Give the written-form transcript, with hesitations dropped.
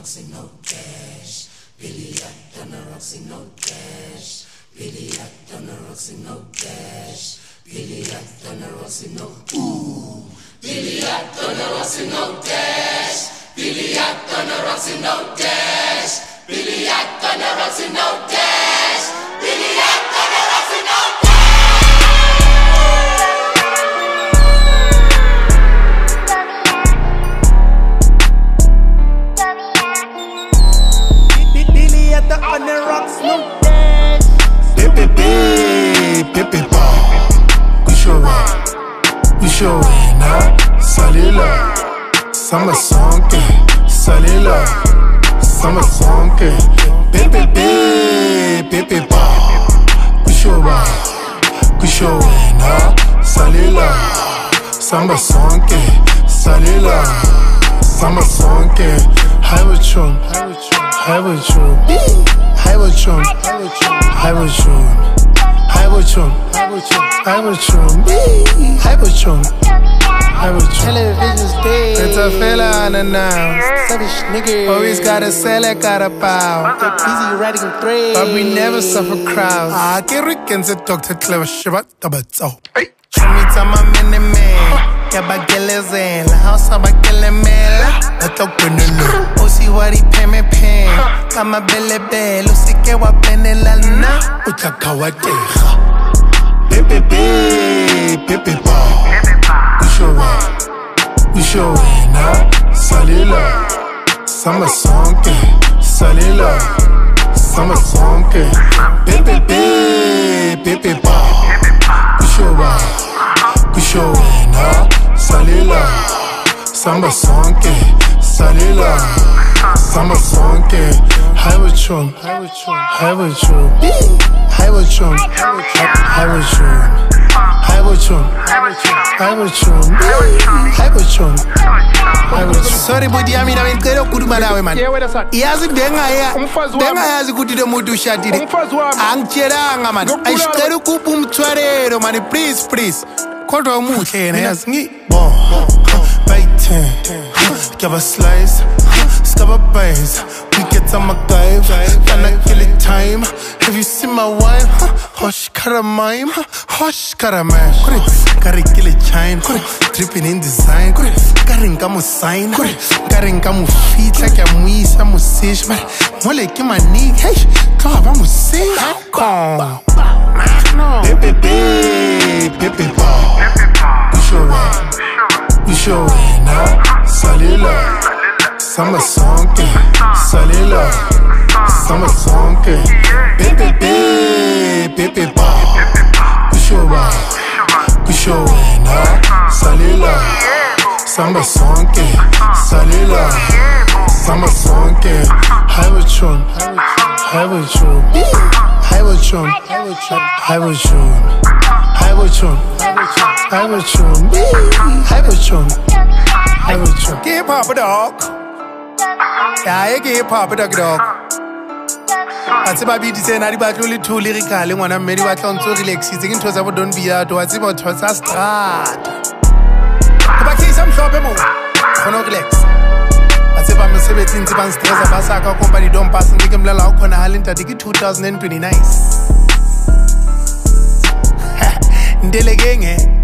Roxy, no dash. Billy act on the Roxy, no dash. Billy act on the Roxy, no dash. Billy act on the Roxy, no ooh. Billy act on the Roxy, no dash. Billy act on the Roxy, no dash. Billy act on the Roxy, no dash. Billy act on the Roxy, no dash. On the rocks, no dash. Pepe ball. We sure na salila. Summer song ke salila. Summer song ke Pepe ball. We sure na salila. Summer song ke salila. Summer song ke Highway-tron. Television's dead. It's a fella unannounced. Savage nigga. Always gotta sell it, gotta bow. Get busy writing threads. But we never suffer crowds. Ah, get Rickens at Dr. Clever Shibat Tabatso. Show me time I'm in the man. Yabagelezela, house abagelemela. I talk penelo. Oh, see what he pay me pen. I'm a belle belle. Usike wa penela na. Utakawateha. Pepe ball. We sure na salila. Summer song ke salila. Summer song ke Pepe ball. We sure na salila. Summer song ke salila. Summer song ke Highway-tron. Sorry budi yami na ngicela ukukhuluma nawe man. Yazi bengayazi ukuthi lo muntu ushadile. Angitshelanga man. Ayicela ukupha umthwarelo man, please. Kodwa umuhle yena yazi ngibon. Baitin. Give a slice. Scabba bays. We get some MacGyver. Gonna kill it time. Have you seen my wife? Hush karamime. Hush karamash. Gotta kill it chine. Dripping in design. Karing kamu sign. Karing kamu feet like a muisa musish. Mole ke mani. Hey, kaba musing. Pepe ball. We sure na salila. Summer song ke salila. Summer song ke Pepe ball. We sure na salila. Summer song ke salila. Summer song ke Highway-tron. Give Papa dog. Yeah, give Papa dog. Atse ba bidi tsena di batlo le thu lyrical ngwana mme di batla ntse relaxing into tsa bo don't be out wa tseba thotsa strata ba ke some hlope mo khona relax atse ba mosebetsi ntse ba stressa ba sa ka company don't pass ngike mlela o khona halenta di ke 2029 ndelekenge